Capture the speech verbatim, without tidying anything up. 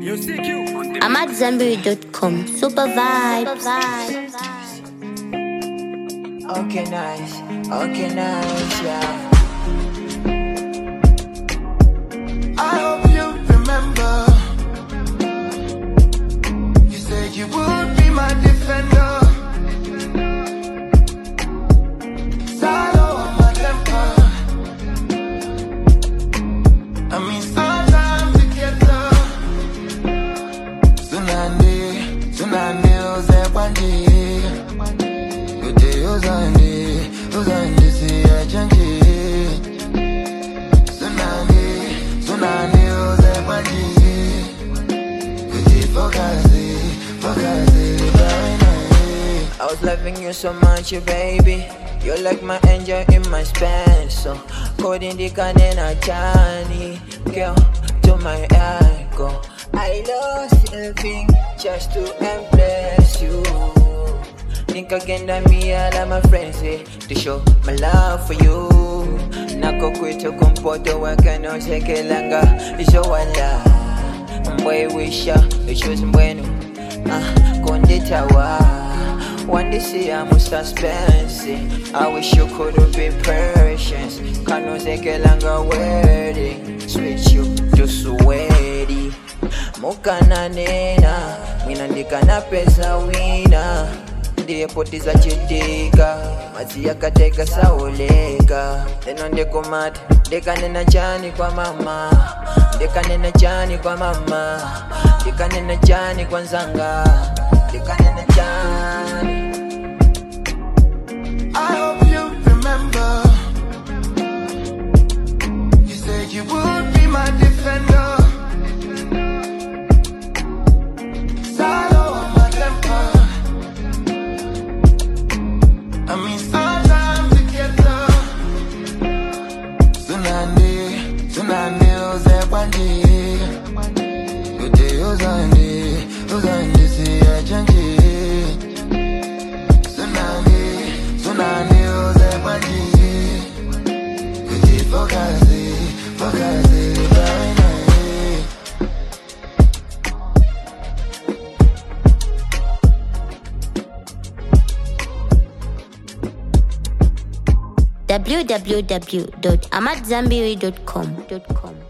I'm at Zambiri dot com. Super vibes. Okay, nice. Okay, nice, yeah. I hope you remember. You said you would be my defender. Sorrow on my temper. I mean, sometimes together. Tsunami, tsunami, Ozebandi. Uzandi, uzandi siya changi. Tsunami, tsunami uze kwanji. Kuti fokazi, fokazi libaina. I was loving you so much, baby. You're like my angel in my Spencer. Coding the canena Johnny. Girl, to my ego. I lost everything just to impress you. Think again that me and all my friends say to show my love for you. Nako kwito kumpoto wakano seke langa isho wala. Mwe wisha isho mbwenu ah konditawa. One day see I'm suspense. I wish you could be patient. Kano seke langa wedding. Switch you to sweaty. Mukana nena. Mina ndikana pesa wina. Ndiye potiza chitika mazi yakateka saoleka teno ndekomata ndekanena chani kwa mama ndekanena chani kwa mama ndekanena chani kwa nzanga ndekanena chani. I hope you remember. You said you would be my defender. Sorrow on my temper. I mean, sometimes together. Tsunami, tsunami, uze kwanji. Kuti uzandi, uzandi siya changi. Tsunami, tsunami, uze kwanji. Kuti fokazi, fokazi libaina. w w w dot amatzambiri dot com.